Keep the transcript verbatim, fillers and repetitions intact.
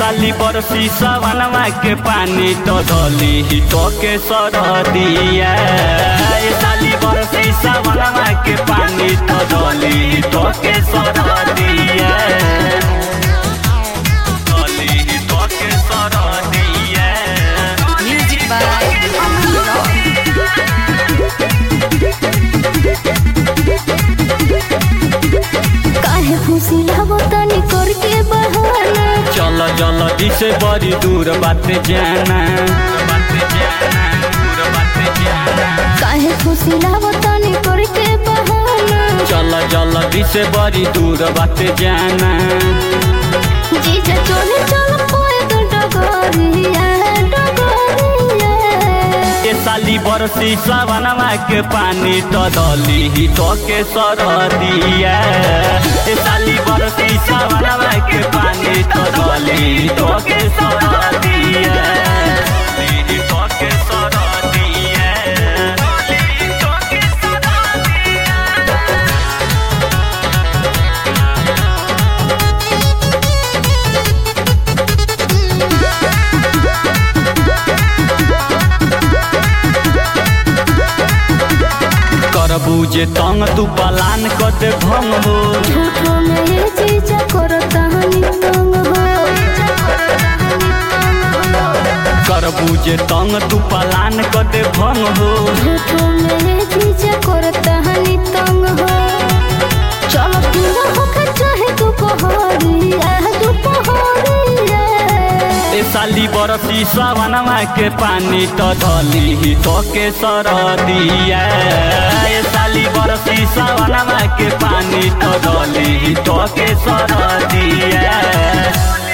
साली बरसी सवनवा के पानी तो धली तो के सरदिया। ए साली बरसी सवनवा के पानी तो धली तो के सरदिया। धली तो के सरदिया। म्यूजिक बाय काहे खुशी लावो तनी करके बहाना। चल चल दिसे बड़ी दूर बात जाना। काहे खुशी लावो तनी करके बहाना। चल चल दिसे बड़ी दूर बात जाना। जीजा चले चल पोए तो डगरिया डगरिया। ए साली बरसी सवनवा के पानी तो धली तो के सरदिया। ए साली बरसी सवनवा के पानी तो धली तो के सरदिया। धली तो के सरदिया। धली तो के सरदिया। करबूजे तंग तू पलान कद भंग हो। झूठो में ये जीजा करता हनी तंग हो। करबूजे तंग तू पलान कद भंग हो। झूठो में ये जीजा करता हनी तंग हो। चलो पूरा होके चाहे तू पहाड़िया तू पहाड़िया। ए साली बरसी सवनवा के पानी तो धली तो के सरदिया। ए साली बरसी सवनवा के पानी तो धली तो के सरदिया।